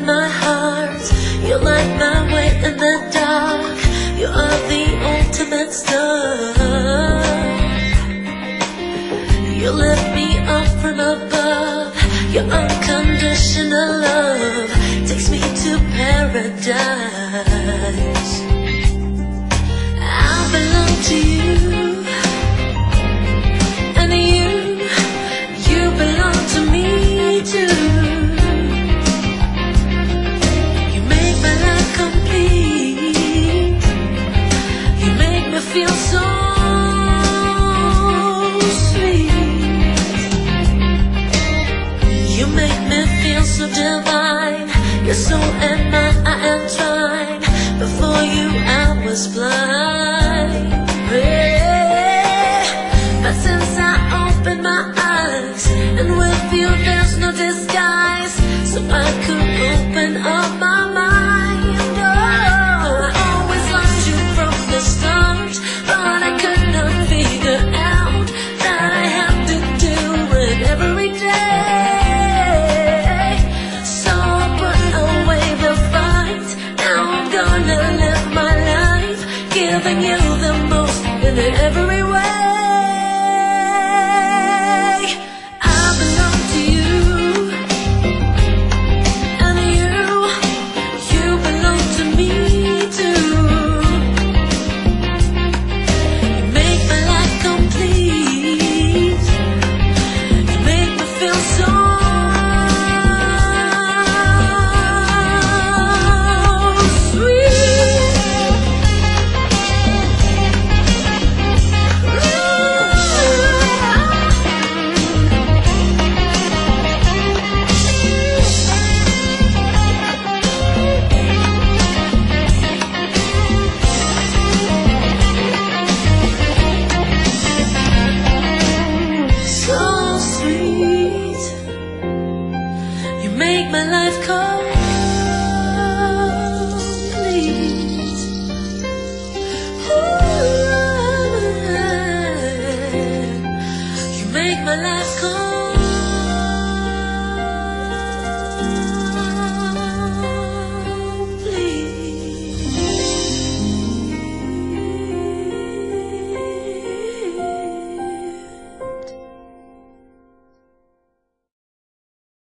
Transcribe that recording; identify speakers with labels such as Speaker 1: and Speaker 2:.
Speaker 1: my heart. You light my way in the dark. You are the ultimate star. You lift me up from above. Your unconditional love takes me to paradise. I belong to you, and you belong to me too. You make my life complete. You make me feel so sweet. You make me feel so divine. Your soul and mine are entwined. Before you I was blind, yeah. But since I opened my eyes, and with you there's no disguise, so I could open up my mind. Oh, I always loved you from the start, but I could not figure out that I have to do it every day. So I put away the fight. Now I'm gonna live my life, giving you the most in every way. I belong to you, and you belong to me too. You make my life complete. You make me feel so sweet. You make my life complete. Ooh, you make my life complete.